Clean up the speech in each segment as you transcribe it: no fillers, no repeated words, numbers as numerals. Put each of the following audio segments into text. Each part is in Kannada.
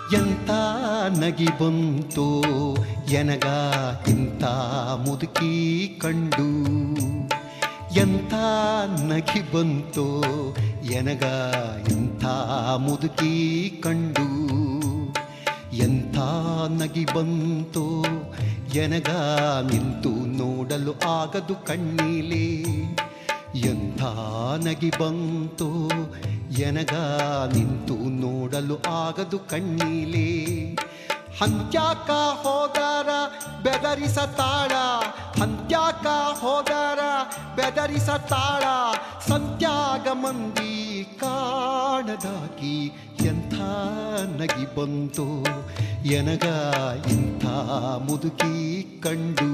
ಎಂಥ ನಗಿ ಬಂತೋ ಎನಗ ಇಂಥ ಮುದುಕಿ ಕಂಡು, ಎಂಥ ನಗಿ ಬಂತೋ ಎನಗ ಇಂಥ ಮುದುಕಿ ಕಂಡು, ಎಂಥ ನಗಿ ಬಂತೋ ಎನಗ ನಿಂತು ನೋಡಲು ಆಗದು ಕಣ್ಣೀಲೆ, ಎಂಥ ನಗಿ ಬಂತೋ ಎನಗ ನಿಂತು ನೋಡಲು ಆಗದು ಕಣ್ಣೀಲೆ. ಹಂತ್ಯಾಕ ಹೋದಾರ ಬೆದರಿಸತಾಳ, ಹಂತ್ಯಾಕ ಹೋದಾರ ಬೆದರಿಸತಾಳ, ಸಂತ್ಯಾಗ ಮಂದಿ ಕಾಣದಾಕಿ ಎಂಥ ನಗಿ ಬಂತೋ ಎನಗ ಇಂಥ ಮುದುಕಿ ಕಂಡು.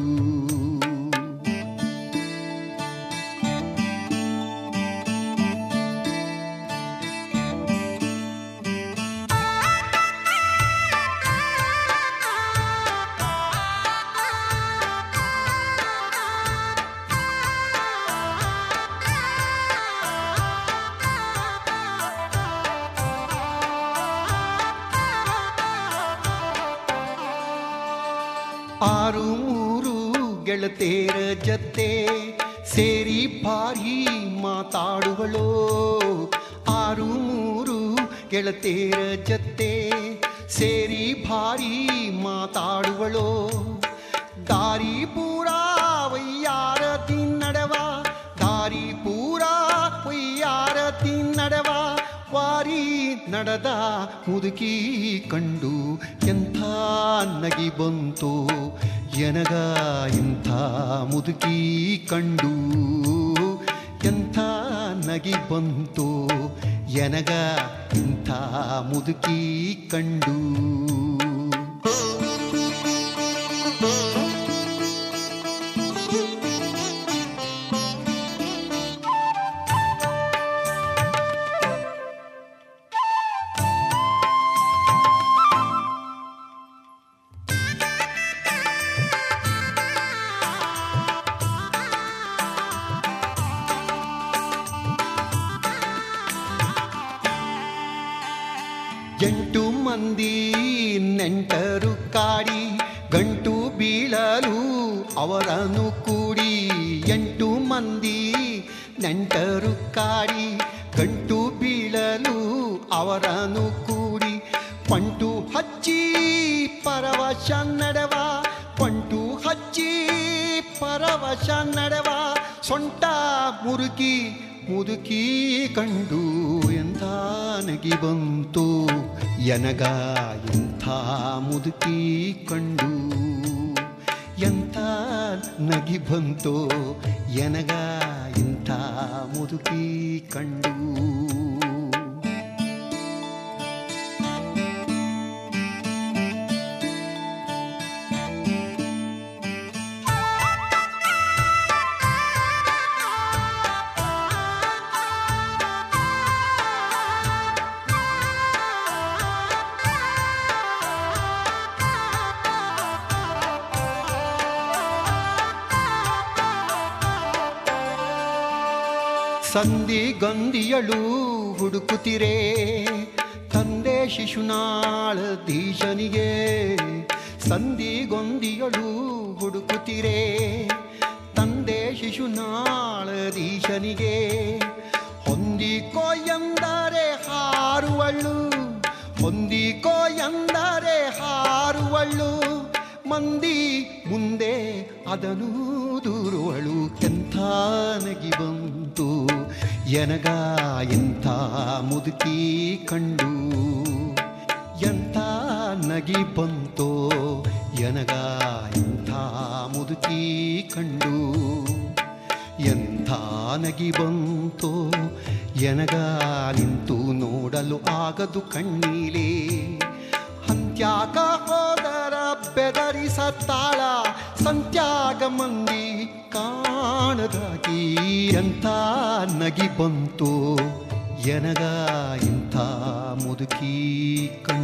ಆರು ಮೂರು ಗೆಳತೇರ ಜತೆ ಸೇರಿ ಭಾರಿ ಮಾತಾಡುವಳೋ, ಆರು ಮೂರು ಗೆಳತೇರ ಜತೆ ಸೇರಿ ಭಾರಿ ಮಾತಾಡುವಳೋ, ದಾರಿ ಪೂರ ವಯ್ಯಾರ ತಿನ್ನಡವ, ದಾರಿ ಪೂರ ವಯ್ಯಾರ ತಿನ್ನಡವ, ವಾರಿ ನಡೆದ ಮುದುಕಿ ಕಂಡು ಎಂಥ ನಗಿ ಬಂತೋ ಎನಗ ಇಂಥ ಮುದುಕಿ ಕಂಡು, ಎಂಥ ನಗಿ ಬಂತೋ ಎನಗ ಇಂಥ ಮುದುಕಿ ಕಂಡು. ಎಂಟು ಮಂದಿ ನೆಂಟರು ಕಾಡಿ ಗಂಟು ಬೀಳಲು ಅವರನ್ನು ಕೂಡಿ, ಎಂಟು ಮಂದಿ ನೆಂಟರು ಕಾಡಿ ಗಂಟು ಬೀಳಲು ಅವರನ್ನು ಕೂಡಿ, ಪಂಟು ಹಚ್ಚಿ ಪರವಶ ನಡೆವ, ಪಂಟು ಹಚ್ಚಿ ಪರವಶ ನಡೆವ, ಸೊಂಟ ಮುರುಕಿ ಮುದುಕಿ ಕಂಡು ಎಂಥ ನಗಿ ಬಂತು ಎನಗ ಎಂಥ ಮುದುಕಿ ಕಂಡು, ಎಂಥ ನಗಿ ಬಂತು ಎನಗ ಎಂಥ ಮುದುಕಿ ಕಂಡು. ಸಂಧಿಗೊಂದಿಯಳು ಹುಡುಕುತ್ತಿರೇ ತಂದೆ ಶಿಶುನಾಳಧೀಶನಿಗೆ, ಸಂಧಿಗೊಂದಿಯಳು ಹುಡುಕುತ್ತಿರೇ ತಂದೆ ಶಿಶುನಾಳಧೀಶನಿಗೆ, ಹೊಂದಿಕೋ ಎಂದರೆ ಹಾರುವಳು, ಹೊಂದಿಕೋ ಎಂದರೆ ಹಾರುವಳು, ಮಂದಿ ಮುಂದೆ ಅದನು ದೂರುವಳು, ಎಂಥ ನಗಿ ಬಂತು ಎನಗ ಎಂಥ ಮುದುಕಿ ಕಂಡು, ಎಂಥ ನಗಿ ಬಂತೋ ಎನಗ ಎಂಥ ಮುದುಕಿ ಕಂಡು, ಎಂಥ ನಗಿ ಬಂತೋ ಎನಗ ನಿಂತು ನೋಡಲು ಆಗದು ಕಣ್ಣೀಲೆ, ಹಂತ್ಯಾಗ ಹೋದರ ಬೆದರಿಸತ್ತಾಳ, ಸಂತ್ಯಾಗ ಮಂದಿ ಕಾಣದಾಗಿ ಎಂಥ ನಗಿ ಬಂತು ಎನಗ ಇಂಥ ಮುದುಕಿ ಕಂಡು.